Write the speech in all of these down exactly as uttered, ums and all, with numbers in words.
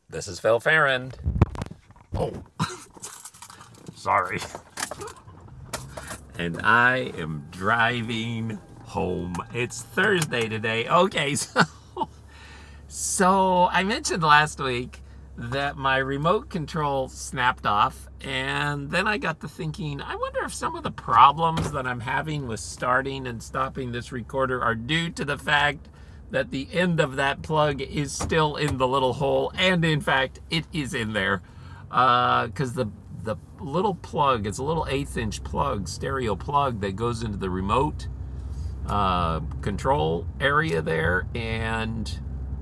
This is Phil Farron. Oh, sorry. And I am driving home. It's Thursday today. Okay, so, so I mentioned last week that my remote control snapped off, and then I got to thinking, I wonder if some of the problems that I'm having with starting and stopping this recorder are due to the fact that the end of that plug is still in the little hole, and in fact, it is in there. Because uh, the the little plug, it's a little eighth inch plug, stereo plug that goes into the remote uh, control area there, and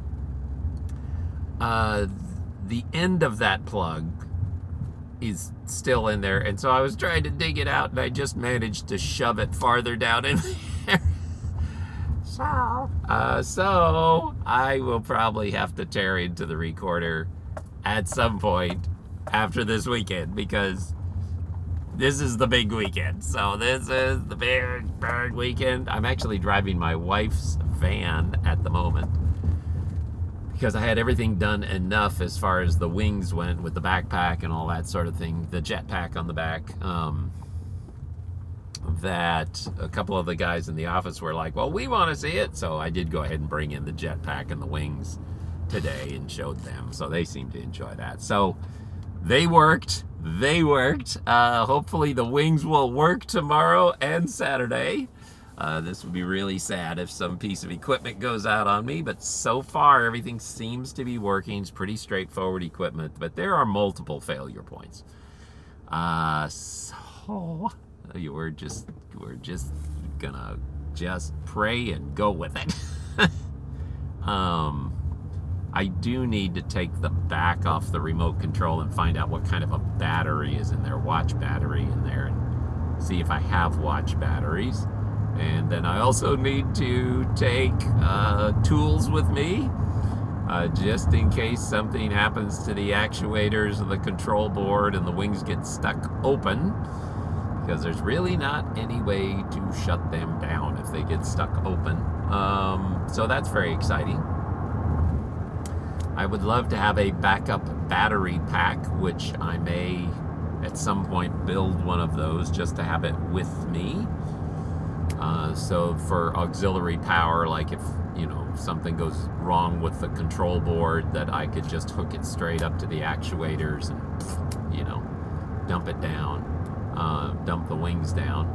uh, the end of that plug is still in there. And so I was trying to dig it out, and I just managed to shove it farther down in there. So, uh, so I will probably have to tear into the recorder at some point after this weekend, because this is the big weekend. So this is the big, big weekend. I'm actually driving my wife's van at the moment because I had everything done enough as far as the wings went with the backpack and all that sort of thing, the jetpack on the back, um, that a couple of the guys in the office were like, well, we want to see it. So I did go ahead and bring in the jetpack and the wings today and showed them. So they seemed to enjoy that. So they worked. They worked. Uh, hopefully the wings will work tomorrow and Saturday. Uh, this would be really sad if some piece of equipment goes out on me, but so far everything seems to be working. It's pretty straightforward equipment, but there are multiple failure points. Uh, so you were just we're just gonna just pray and go with it. um. I do need to take the back off the remote control and find out what kind of a battery is in there, watch battery in there, and see if I have watch batteries. And then I also need to take uh, tools with me, uh, just in case something happens to the actuators of the control board and the wings get stuck open, because there's really not any way to shut them down if they get stuck open. Um, so that's very exciting. I would love to have a backup battery pack, which I may at some point build one of those just to have it with me. Uh, so for auxiliary power, like if, you know, something goes wrong with the control board, that I could just hook it straight up to the actuators and, you know, dump it down, uh, dump the wings down.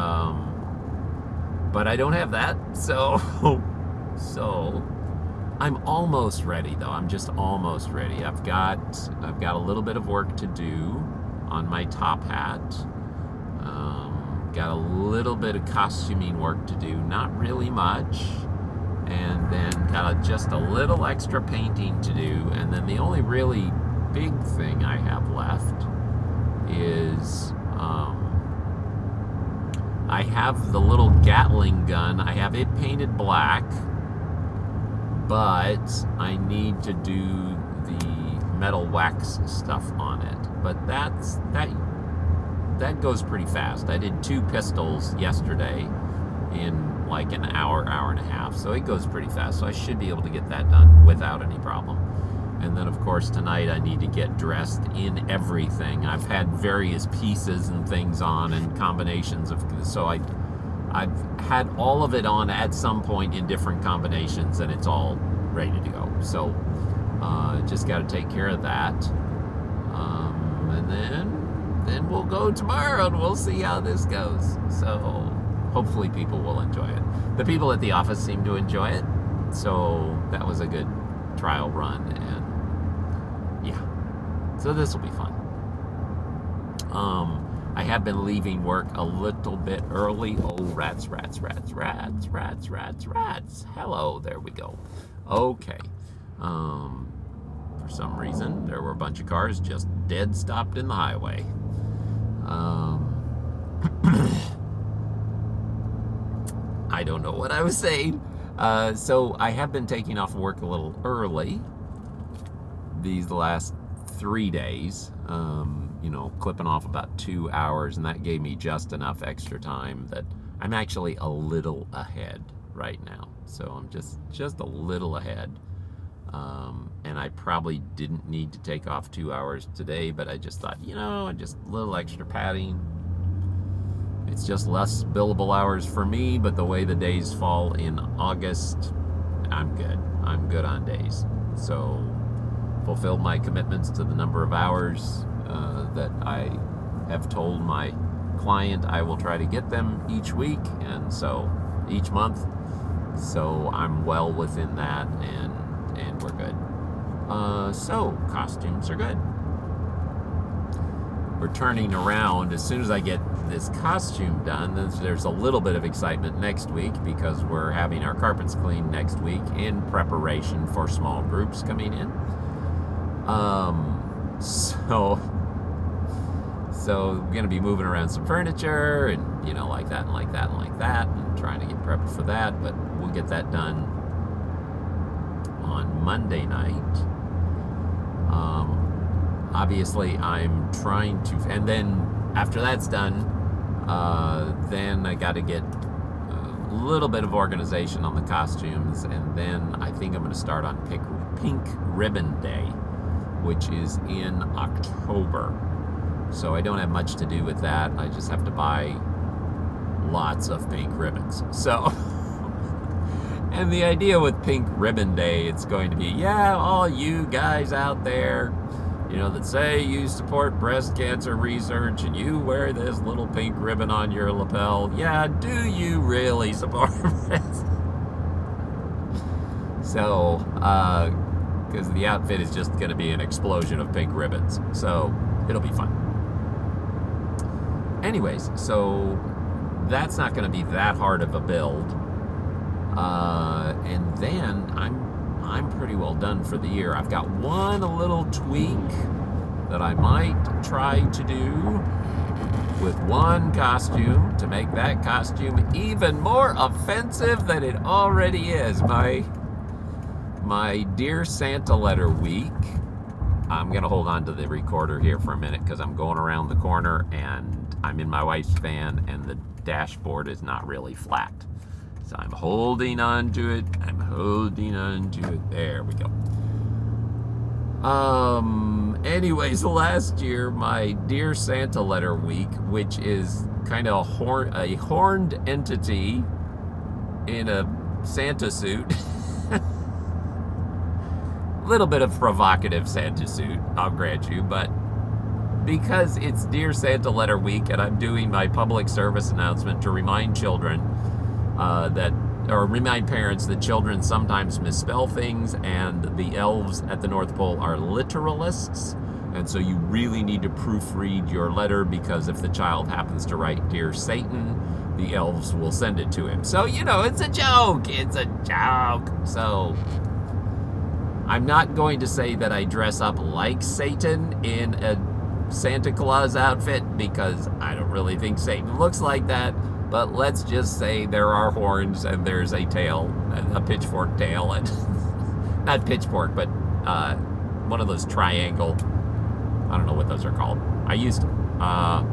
Um, but I don't have that, so, so... I'm almost ready, though. I'm just almost ready. I've got I've got a little bit of work to do on my top hat. Um, got a little bit of costuming work to do, not really much. And then got a, just a little extra painting to do. And then the only really big thing I have left is um, I have the little Gatling gun. I have it painted black, but I need to do the metal wax stuff on it. But that's that that goes pretty fast. I did two pistols yesterday in like an hour, hour and a half. So it goes pretty fast. So I should be able to get that done without any problem. And then of course tonight I need to get dressed in everything. I've had various pieces and things on and combinations of, so I I've had all of it on at some point in different combinations, and it's all ready to go. So uh, just got to take care of that. Um, and then then we'll go tomorrow, and we'll see how this goes. So hopefully people will enjoy it. The people at the office seem to enjoy it. So that was a good trial run. And yeah, so this will be fun. Um... I have been leaving work a little bit early. Oh, rats, rats, rats, rats, rats, rats, rats. Hello, there we go. Okay. Um, for some reason, there were a bunch of cars just dead stopped in the highway. Um, I don't know what I was saying. Uh, so I have been taking off work a little early these last three days. Um, you know, clipping off about two hours, and that gave me just enough extra time that I'm actually a little ahead right now. So I'm just just a little ahead. Um, and I probably didn't need to take off two hours today, but I just thought, you know, just a little extra padding. It's just less billable hours for me, but the way the days fall in August, I'm good. I'm good on days. So, fulfilled my commitments to the number of hours uh, that I have told my client I will try to get them each week, and so each month. So I'm well within that, and and we're good. Uh, so costumes are good. We're turning around as soon as I get this costume done. There's a little bit of excitement next week because we're having our carpets cleaned next week in preparation for small groups coming in. Um, so, so we're going to be moving around some furniture and, you know, like that and like that and like that, and trying to get prepped for that, but we'll get that done on Monday night. Um, obviously I'm trying to, and then after that's done, uh, then I got to get a little bit of organization on the costumes, and then I think I'm going to start on Pink, Pink Ribbon Day, which is in October. So I don't have much to do with that. I just have to buy lots of pink ribbons. So, and the idea with Pink Ribbon Day, it's going to be, yeah, all you guys out there, you know, that say you support breast cancer research and you wear this little pink ribbon on your lapel, yeah, do you really support breast? So, uh, because the outfit is just going to be an explosion of pink ribbons. So, it'll be fun. Anyways, so that's not going to be that hard of a build. Uh, and then I'm I'm pretty well done for the year. I've got one little tweak that I might try to do with one costume to make that costume even more offensive than it already is. My my Dear Santa letter week. I'm going to hold on to the recorder here for a minute because I'm going around the corner and I'm in my wife's van and the dashboard is not really flat. So I'm holding on to it. I'm holding on to it. There we go. Um, anyways, last year, my Dear Santa letter week, which is kind of a, horn, a horned entity in a Santa suit. Little bit of provocative Santa suit, I'll grant you, but because it's Dear Santa letter week and I'm doing my public service announcement to remind children uh, that, or remind parents that children sometimes misspell things, and the elves at the North Pole are literalists, and so you really need to proofread your letter, because if the child happens to write Dear Satan, the elves will send it to him. So, you know, it's a joke. It's a joke. So I'm not going to say that I dress up like Satan in a Santa Claus outfit, because I don't really think Satan looks like that. But let's just say there are horns and there's a tail, a pitchfork tail, and not pitchfork, but uh, one of those triangle, I don't know what those are called. I used to. Uh,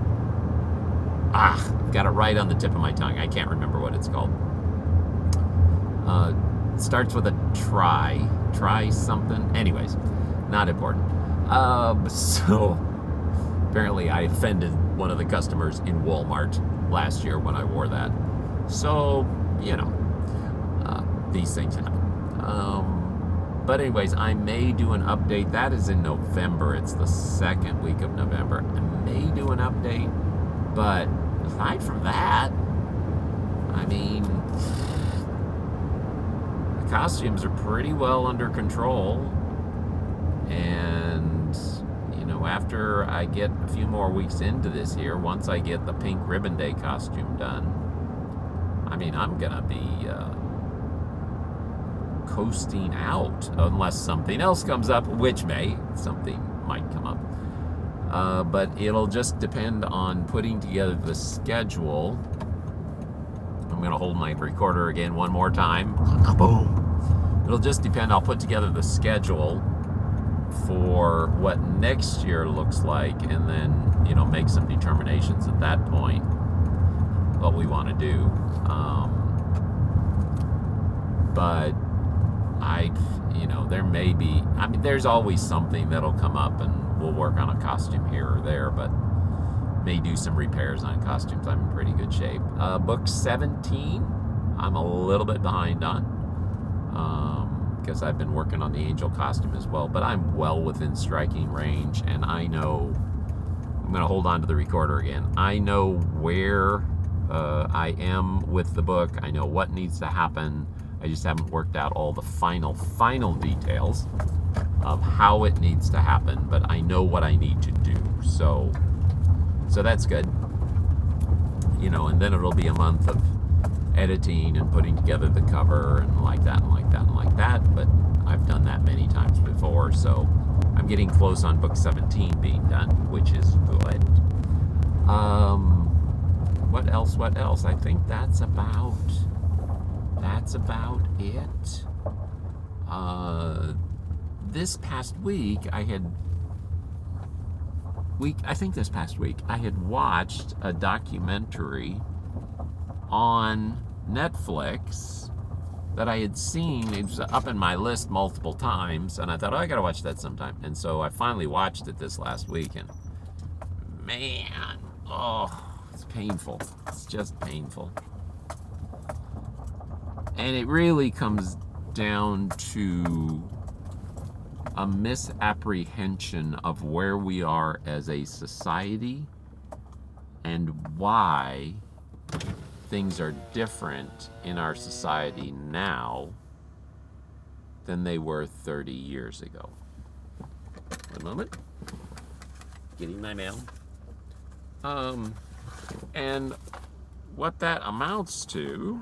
ah, I've got it right on the tip of my tongue. I can't remember what it's called. Uh, it starts with a try. Try something. Anyways, not important. Um, so, apparently I offended one of the customers in Walmart last year when I wore that. So, you know, uh, these things happen. Um, but anyways, I may do an update. That is in November. It's the second week of November. I may do an update, but aside from that, I mean, the costumes are pretty well under control. And, you know, after I get a few more weeks into this here, once I get the Pink Ribbon Day costume done, I mean, I'm going to be uh, coasting out unless something else comes up, which may. Something might come up. Uh, but it'll just depend on putting together the schedule. I'm going to hold my recorder again one more time. Boom. It'll just depend. I'll put together the schedule for what next year looks like, and then, you know, make some determinations at that point what we want to do. Um, but I, you know, there may be, I mean, there's always something that'll come up and we'll work on a costume here or there, but may do some repairs on costumes. I'm in pretty good shape. Uh, book seventeen, I'm a little bit behind on um, because I've been working on the angel costume as well, but I'm well within striking range, and I know, I'm going to hold on to the recorder again. I know where uh, I am with the book. I know what needs to happen. I just haven't worked out all the final, final details of how it needs to happen, but I know what I need to do. So, so that's good. You know, and then it'll be a month of editing and putting together the cover and like that and like that and like that, but I've done that many times before, so I'm getting close on book seventeen being done, which is good. Um, what else, what else? I think that's about, that's about it. Uh, this past week, I had, week, I think this past week, I had watched a documentary on Netflix that I had seen. It was up in my list multiple times, and I thought, oh, I gotta watch that sometime. And so I finally watched it this last week, and man, oh, it's painful. It's just painful. And it really comes down to a misapprehension of where we are as a society and why things are different in our society now than they were thirty years ago. One moment. Getting my mail. Um, and what that amounts to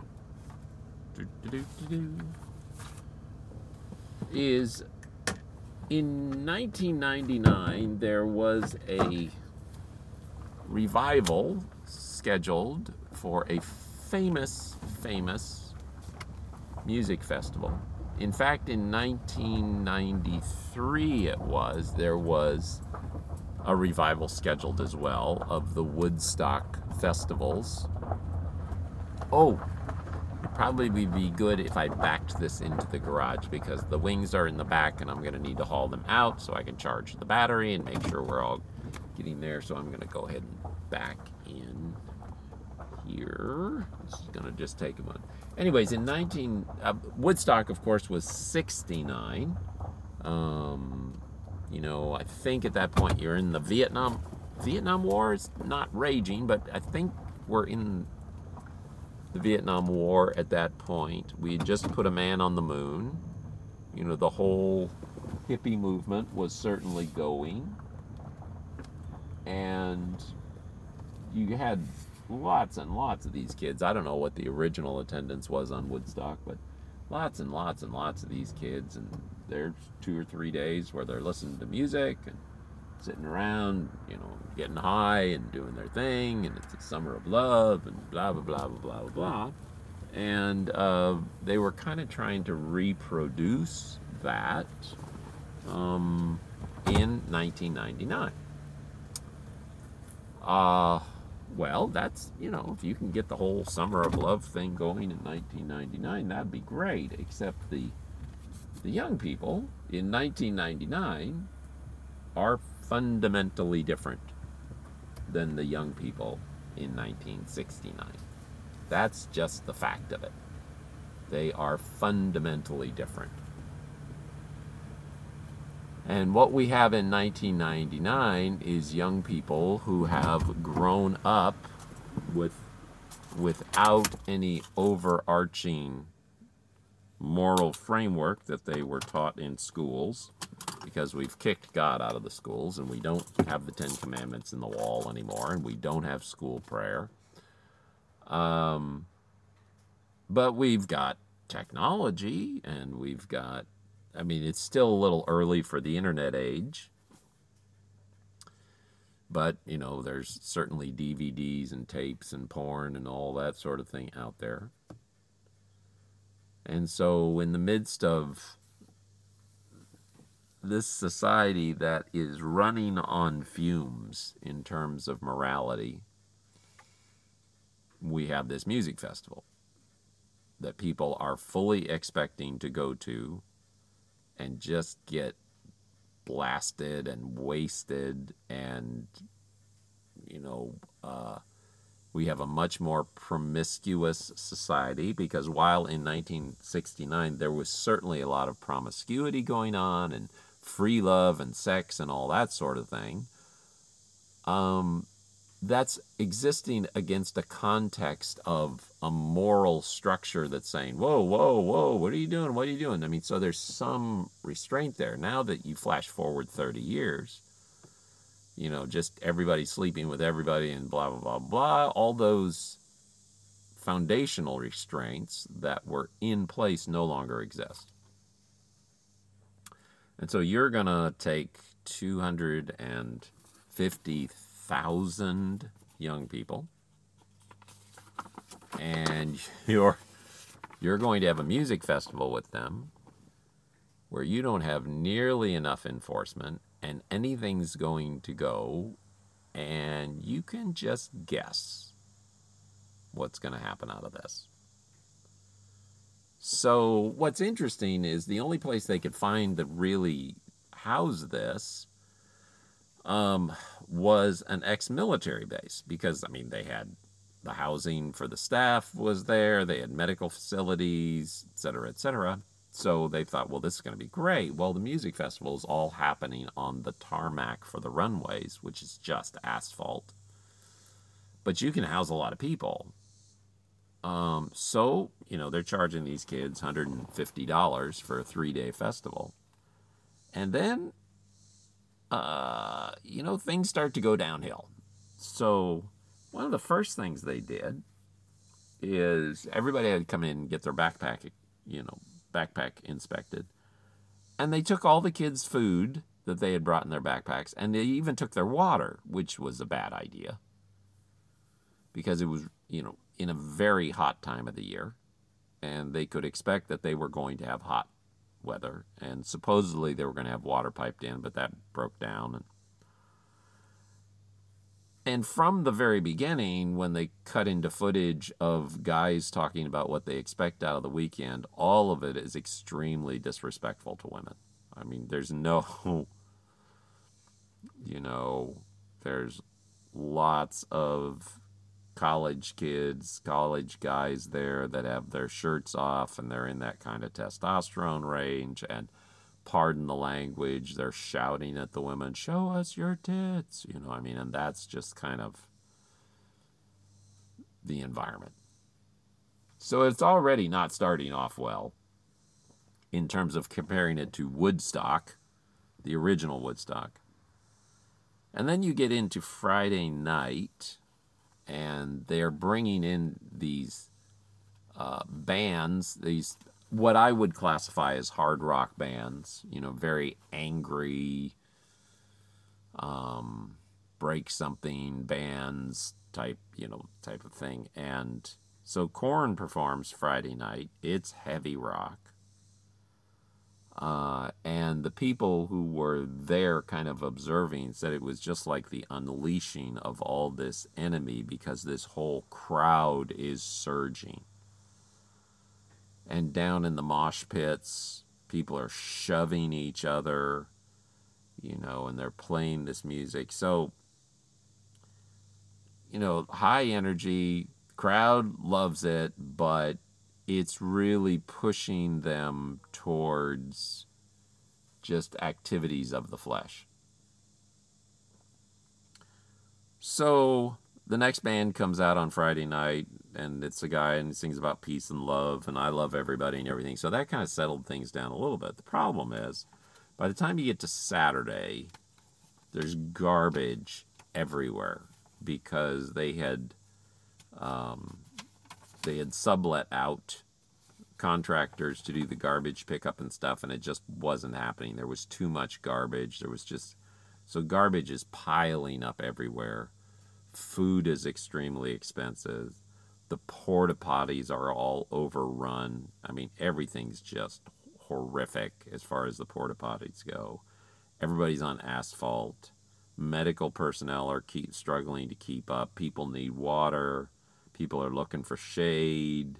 is in nineteen ninety-nine there was a revival scheduled for a famous, famous music festival. In fact, in nineteen ninety-three it was, there was a revival scheduled as well of the Woodstock festivals. Oh, it'd probably be good if I backed this into the garage because the wings are in the back and I'm going to need to haul them out so I can charge the battery and make sure we're all getting there. So I'm going to go ahead and back in here. This is going to just take a moment. Anyways, in nineteen uh, Woodstock, of course, was sixty-nine. Um, you know, I think at that point you're in the Vietnam Vietnam War is not raging, but I think we're in the Vietnam War at that point. We had just put a man on the moon. You know, the whole hippie movement was certainly going. And you had lots and lots of these kids. I don't know what the original attendance was on Woodstock, but lots and lots and lots of these kids. And there's two or three days where they're listening to music and sitting around, you know, getting high and doing their thing, and it's a summer of love and blah, blah, blah, blah, blah, blah, blah. And uh, they were kind of trying to reproduce that um, in nineteen ninety-nine. Uh, well, that's, you know, if you can get the whole summer of love thing going in nineteen ninety-nine, that'd be great, except the, the young people in nineteen ninety-nine are fundamentally different than the young people in nineteen sixty-nine. That's just the fact of it. They are fundamentally different. And what we have in nineteen ninety-nine is young people who have grown up with without any overarching moral framework that they were taught in schools, because we've kicked God out of the schools and we don't have the Ten Commandments in the wall anymore, and we don't have school prayer. Um, but we've got technology, and we've got, I mean, it's still a little early for the internet age, but, you know, there's certainly D V Ds and tapes and porn and all that sort of thing out there. And so in the midst of this society that is running on fumes in terms of morality, we have this music festival. that people are fully expecting to go to and just get blasted and wasted, and you know uh, we have a much more promiscuous society, because while in nineteen sixty-nine there was certainly a lot of promiscuity going on and free love and sex and all that sort of thing, um, that's existing against a context of a moral structure that's saying, whoa, whoa, whoa, what are you doing? What are you doing? I mean, so there's some restraint there. Now that you flash forward thirty years, you know, just everybody sleeping with everybody and blah, blah, blah, blah, all those foundational restraints that were in place no longer exist. And so you're going to take two hundred fifty thousand young people, and you're you're going to have a music festival with them where you don't have nearly enough enforcement, and anything's going to go, and you can just guess what's going to happen out of this. So what's interesting is the only place they could find to really house this um, was an ex-military base, because, I mean, they had the housing for the staff was there, they had medical facilities, et cetera, et cetera. So they thought, well, this is going to be great. Well, the music festival is all happening on the tarmac for the runways, which is just asphalt. But you can house a lot of people. Um, so, you know, they're charging these kids one hundred fifty dollars for a three-day festival. And then, uh, you know, things start to go downhill. So one of the first things they did is everybody had to come in and get their backpack, you know, backpack inspected. And they took all the kids' food that they had brought in their backpacks, and they even took their water, which was a bad idea, because it was, you know, in a very hot time of the year, and they could expect that they were going to have hot weather, and supposedly they were going to have water piped in, but that broke down. And, and from the very beginning, when they cut into footage of guys talking about what they expect out of the weekend, all of it is extremely disrespectful to women. I mean, there's no, you know, there's lots of college kids, college guys there that have their shirts off, and they're in that kind of testosterone range, and pardon the language, they're shouting at the women, show us your tits, you know, I mean, and that's just kind of the environment. So it's already not starting off well in terms of comparing it to Woodstock, the original Woodstock. And then you get into Friday night, and they're bringing in these uh, bands, these what I would classify as hard rock bands, you know, very angry, um, break something bands type, you know, type of thing. And so Korn performs Friday night. It's heavy rock. Uh, and the people who were there kind of observing said it was just like the unleashing of all this enemy, because this whole crowd is surging. And down in the mosh pits, people are shoving each other, you know, and they're playing this music. So, you know, high energy, crowd loves it, but it's really pushing them towards just activities of the flesh. So the next band comes out on Friday night, and it's a guy, and he sings about peace and love, and I love everybody and everything. So that kind of settled things down a little bit. The problem is, by the time you get to Saturday, there's garbage everywhere, because they had um, they had sublet out contractors to do the garbage pickup and stuff, and it just wasn't happening. There was too much garbage. There was just, so garbage is piling up everywhere. Food is extremely expensive. The porta potties are all overrun. I mean, everything's just horrific as far as the porta potties go. Everybody's on asphalt. Medical personnel are keep struggling to keep up. People need water. People are looking for shade.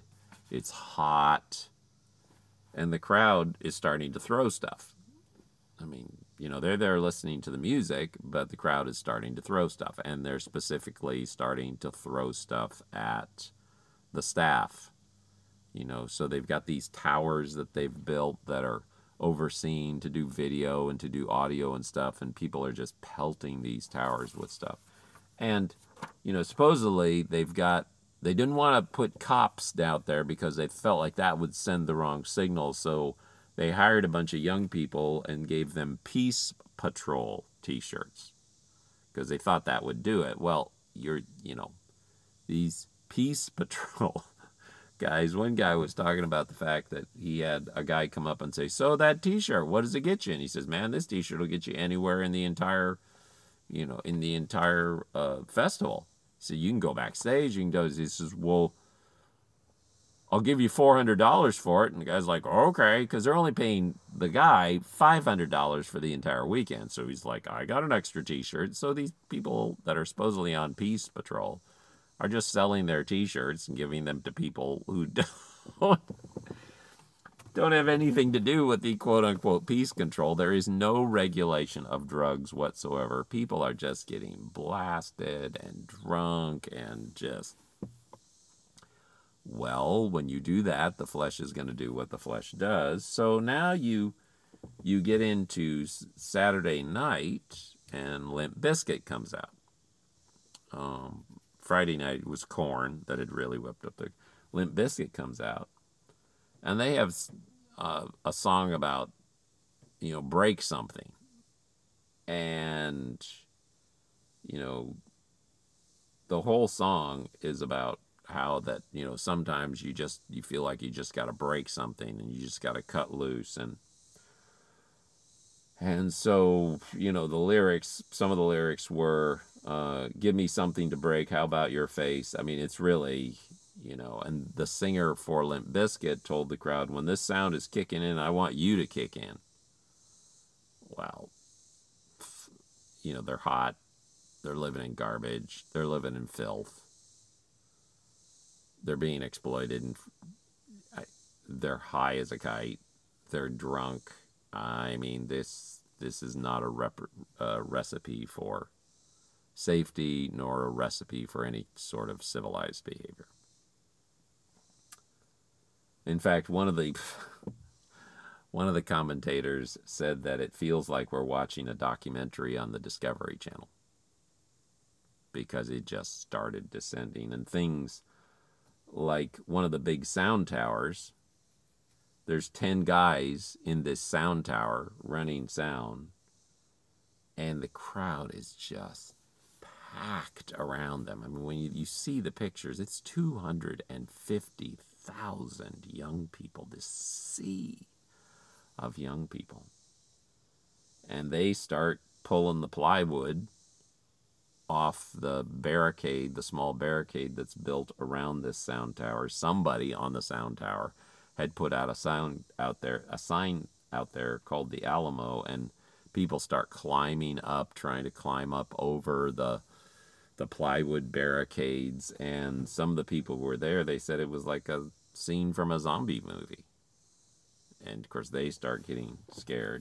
It's hot. And the crowd is starting to throw stuff. I mean, you know, they're there listening to the music, but the crowd is starting to throw stuff. And they're specifically starting to throw stuff at the staff. You know, so they've got these towers that they've built that are overseen to do video and to do audio and stuff. And people are just pelting these towers with stuff. And, you know, supposedly they've got, they didn't want to put cops out there because they felt like that would send the wrong signal. So they hired a bunch of young people and gave them Peace Patrol t-shirts because they thought that would do it. Well, you're, you know, these Peace Patrol guys, one guy was talking about the fact that he had a guy come up and say, so that t-shirt, what does it get you? And he says, man, this t-shirt will get you anywhere in the entire, you know, in the entire uh, festival. So you can go backstage, you can do, he says, well, I'll give you four hundred dollars for it. And the guy's like, okay, because they're only paying the guy five hundred dollars for the entire weekend. So he's like, I got an extra t-shirt. So these people that are supposedly on Peace Patrol are just selling their t-shirts and giving them to people who don't, don't have anything to do with the quote-unquote peace control. There is no regulation of drugs whatsoever. People are just getting blasted and drunk and just... Well, when you do that, the flesh is going to do what the flesh does. So now you you get into Saturday night, and Limp Bizkit comes out. Um, Friday night was Korn that had really whipped up the... Limp Bizkit comes out, and they have uh, a song about, you know, break something. And, you know, the whole song is about how that, you know, sometimes you just, you feel like you just got to break something and you just got to cut loose. And, and so, you know, the lyrics, some of the lyrics were, uh, give me something to break. How about your face? I mean, it's really, you know, and the singer for Limp Bizkit told the crowd, when this sound is kicking in, I want you to kick in. Well, you know, they're hot. They're living in garbage. They're living in filth. They're being exploited, and they're high as a kite. They're drunk. I mean, this this is not a rep, uh, recipe for safety, nor a recipe for any sort of civilized behavior. In fact, one of the one of the commentators said that it feels like we're watching a documentary on the Discovery Channel because it just started descending, and things like one of the big sound towers, there's ten guys in this sound tower running sound, and the crowd is just packed around them. I mean, when you, you see the pictures, it's two hundred fifty thousand young people, this sea of young people. And they start pulling the plywood off the barricade, the small barricade that's built around this sound tower. Somebody on the sound tower had put out a sound out there, a sign out there called the Alamo, and people start climbing up, trying to climb up over the the plywood barricades. And some of the people who were there, they said it was like a scene from a zombie movie. And of course they start getting scared.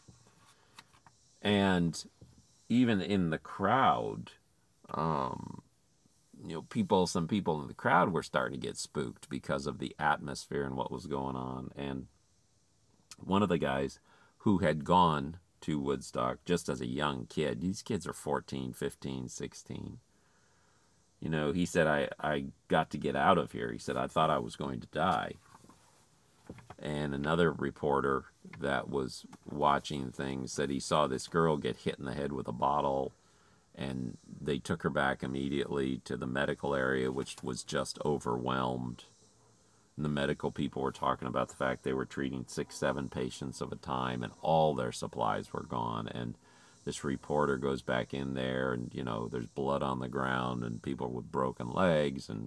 And even in the crowd, um, you know, people, some people in the crowd were starting to get spooked because of the atmosphere and what was going on. And one of the guys who had gone to Woodstock just as a young kid, these kids are fourteen, fifteen, sixteen. You know, he said, I, I got to get out of here. He said, I thought I was going to die. And another reporter that was watching things said he saw this girl get hit in the head with a bottle, and they took her back immediately to the medical area, which was just overwhelmed. And the medical people were talking about the fact they were treating six, seven patients at a time, and all their supplies were gone. And this reporter goes back in there, and, you know, there's blood on the ground and people with broken legs. And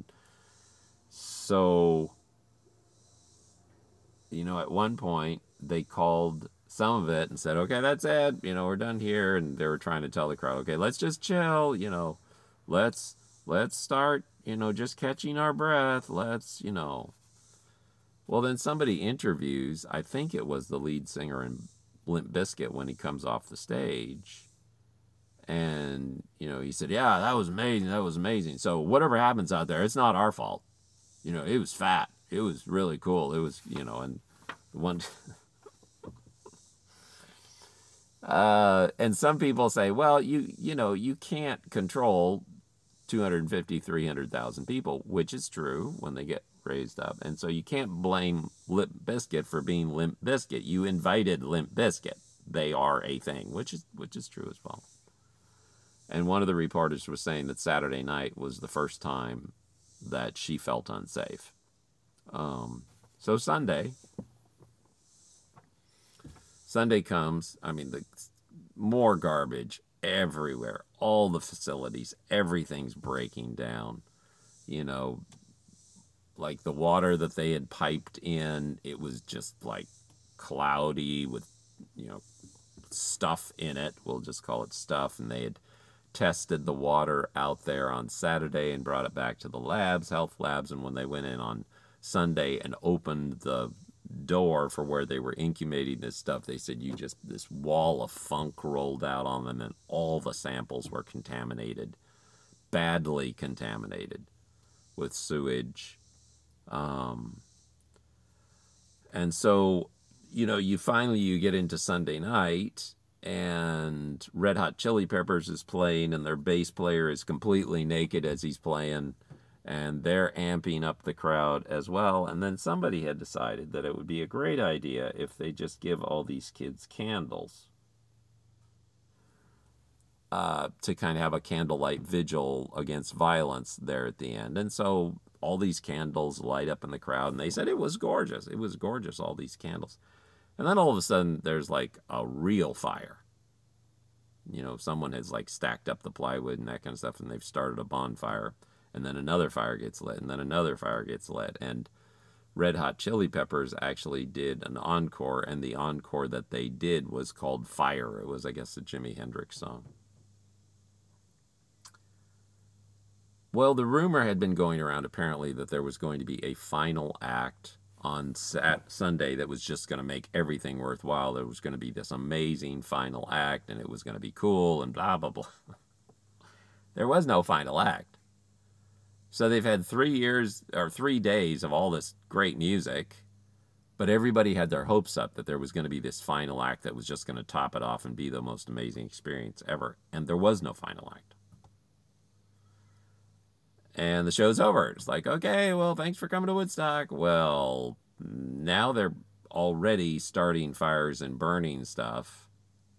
so, you know, at one point they called some of it and said, okay, that's it, you know, we're done here. And they were trying to tell the crowd, okay, let's just chill, you know, let's let's start, you know, just catching our breath. Let's, you know, Well, then somebody interviews, I think it was the lead singer in Limp Bizkit when he comes off the stage. And, you know, he said, yeah, that was amazing. That was amazing. So whatever happens out there, it's not our fault. You know, it was fat. It was really cool. It was, you know, and one... uh, and some people say, well, you, you know, you can't control two hundred fifty, three hundred thousand people, which is true when they get raised up. And so you can't blame Limp Bizkit for being Limp Bizkit. You invited Limp Bizkit. They are a thing, which is which is true as well. And one of the reporters was saying that Saturday night was the first time that she felt unsafe. Um, so Sunday, Sunday comes, I mean, the more garbage everywhere, all the facilities, everything's breaking down. You know, like the water that they had piped in, it was just like cloudy with, you know, stuff in it. We'll just call it stuff. And they had tested the water out there on Saturday and brought it back to the labs, health labs. And when they went in on Sunday and opened the door for where they were incubating this stuff, they said you just, this wall of funk rolled out on them and all the samples were contaminated, badly contaminated with sewage. Um, and so, you know, you finally, you get into Sunday night and Red Hot Chili Peppers is playing and their bass player is completely naked as he's playing. And they're amping up the crowd as well. And then somebody had decided that it would be a great idea if they just give all these kids candles uh, to kind of have a candlelight vigil against violence there at the end. And so all these candles light up in the crowd. And they said it was gorgeous. It was gorgeous, all these candles. And then all of a sudden, there's like a real fire. You know, someone has like stacked up the plywood and that kind of stuff, and they've started a bonfire. And then another fire gets lit, and then another fire gets lit. And Red Hot Chili Peppers actually did an encore, and the encore that they did was called Fire. It was, I guess, a Jimi Hendrix song. Well, the rumor had been going around, apparently, that there was going to be a final act on Sat- Sunday that was just going to make everything worthwhile. There was going to be this amazing final act, and it was going to be cool, and blah, blah, blah. There was no final act. So they've had three years or three days of all this great music, but everybody had their hopes up that there was going to be this final act that was just going to top it off and be the most amazing experience ever. And there was no final act. And the show's over. It's like, okay, well, thanks for coming to Woodstock. Well, now they're already starting fires and burning stuff.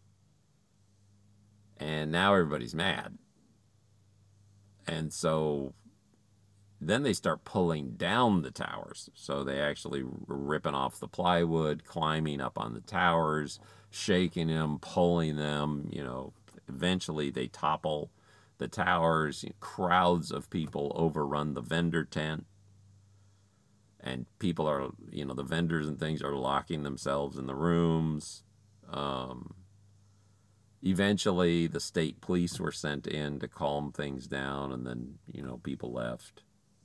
And now everybody's mad. And so then they start pulling down the towers. So they actually ripping off the plywood, climbing up on the towers, shaking them, pulling them. You know, eventually they topple the towers. You know, crowds of people overrun the vendor tent. And people are, you know, the vendors and things are locking themselves in the rooms. Um, eventually the state police were sent in to calm things down, and then, you know, people left.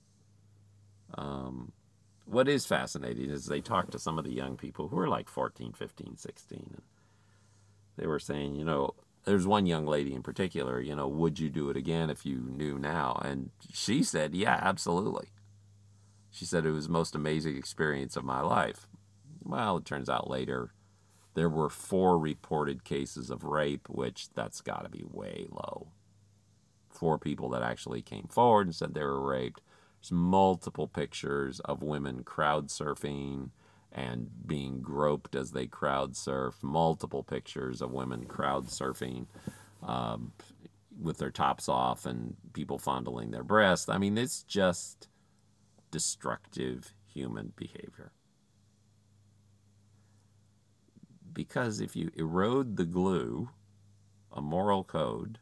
Um, what is fascinating is they talked to some of the young people who were like fourteen, fifteen, sixteen. And they were saying, you know, there's one young lady in particular, you know, would you do it again if you knew now? And she said, yeah, absolutely. She said it was the most amazing experience of my life. Well, it turns out later there were four reported cases of rape, which that's got to be way low. Four people that actually came forward and said they were raped. There's multiple pictures of women crowd surfing and being groped as they crowd surf. Multiple pictures of women crowd surfing um, with their tops off and people fondling their breasts. I mean, it's just destructive human behavior. Because if you erode the glue, a moral code,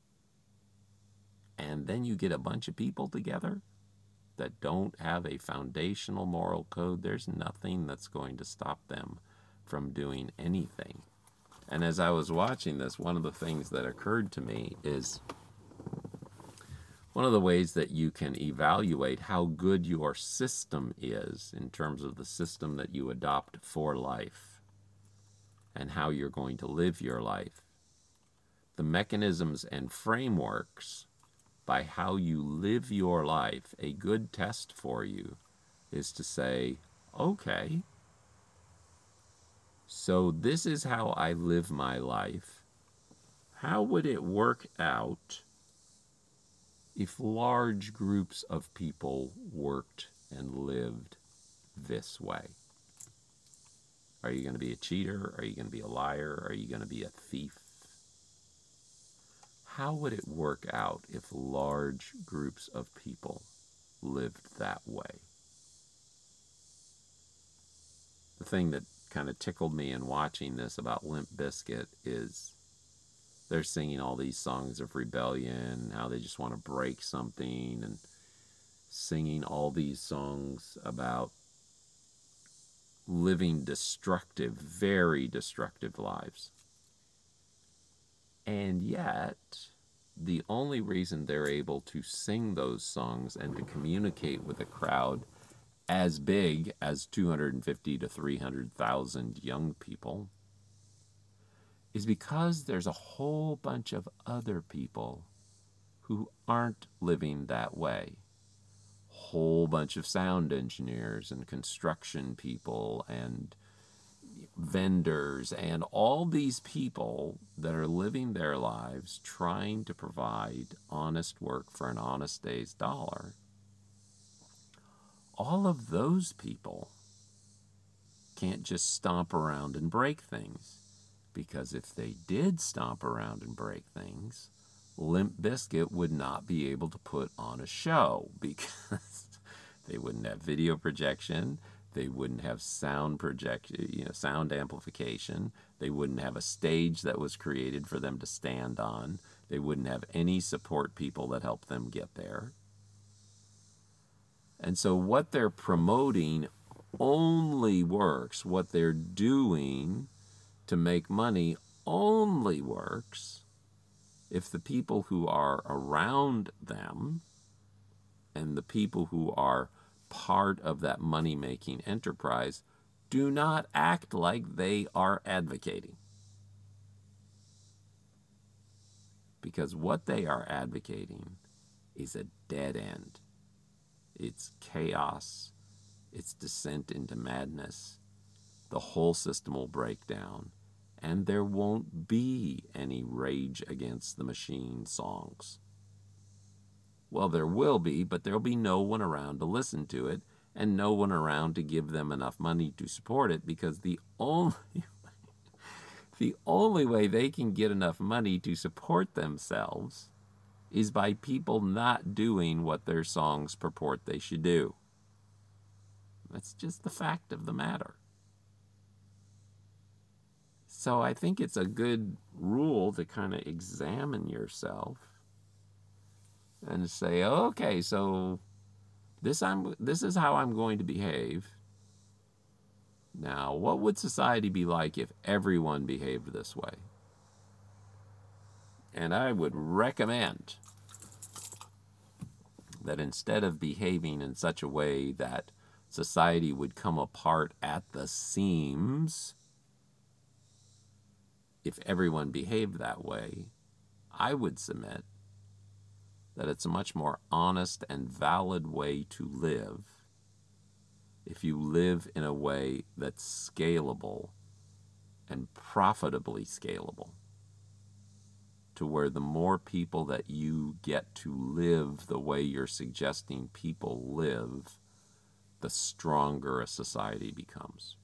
and then you get a bunch of people together that don't have a foundational moral code, there's nothing that's going to stop them from doing anything. And as I was watching this, one of the things that occurred to me is one of the ways that you can evaluate how good your system is in terms of the system that you adopt for life and how you're going to live your life, the mechanisms and frameworks by how you live your life, a good test for you is to say, okay, so this is how I live my life. How would it work out if large groups of people worked and lived this way? Are you going to be a cheater? Are you going to be a liar? Are you going to be a thief? How would it work out if large groups of people lived that way? The thing that kind of tickled me in watching this about Limp Bizkit is they're singing all these songs of rebellion, how they just want to break something, and singing all these songs about living destructive, very destructive lives. And yet, the only reason they're able to sing those songs and to communicate with a crowd as big as two hundred fifty to three hundred thousand young people is because there's a whole bunch of other people who aren't living that way. Whole bunch of sound engineers and construction people and vendors and all these people that are living their lives trying to provide honest work for an honest day's dollar. All of those people can't just stomp around and break things, because if they did stomp around and break things, Limp Bizkit would not be able to put on a show because they wouldn't have video projection, they wouldn't have sound project, you know, sound amplification, they wouldn't have a stage that was created for them to stand on, they wouldn't have any support people that helped them get there. And so what they're promoting only works, what they're doing to make money only works if the people who are around them and the people who are part of that money-making enterprise do not act like they are advocating. Because what they are advocating is a dead end. It's chaos. It's descent into madness. The whole system will break down, and there won't be any Rage Against the Machine songs. Well, there will be, but there'll be no one around to listen to it, and no one around to give them enough money to support it, because the only the only way they can get enough money to support themselves is by people not doing what their songs purport they should do. That's just the fact of the matter. So I think it's a good rule to kind of examine yourself and say, okay, so this I'm this is how I'm going to behave. Now, what would society be like if everyone behaved this way? And I would recommend that instead of behaving in such a way that society would come apart at the seams, if everyone behaved that way, I would submit that it's a much more honest and valid way to live if you live in a way that's scalable and profitably scalable, to where the more people that you get to live the way you're suggesting people live, the stronger a society becomes.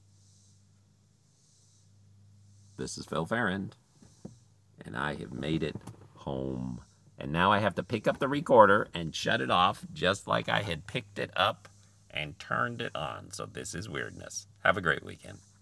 This is Phil Ferrand, and I have made it home. And now I have to pick up the recorder and shut it off just like I had picked it up and turned it on. So this is weirdness. Have a great weekend.